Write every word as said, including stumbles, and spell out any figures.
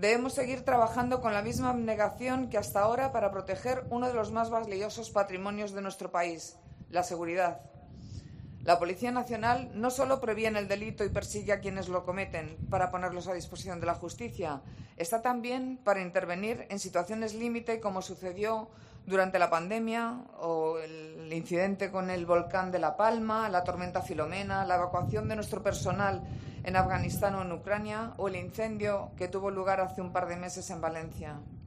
Debemos seguir trabajando con la misma abnegación que hasta ahora para proteger uno de los más valiosos patrimonios de nuestro país, la seguridad. La Policía Nacional no solo previene el delito y persigue a quienes lo cometen para ponerlos a disposición de la justicia, está también para intervenir en situaciones límite, como sucedió durante la pandemia o el incidente con el volcán de La Palma, la tormenta Filomena, la evacuación de nuestro personal en Afganistán o en Ucrania o el incendio que tuvo lugar hace un par de meses en Valencia.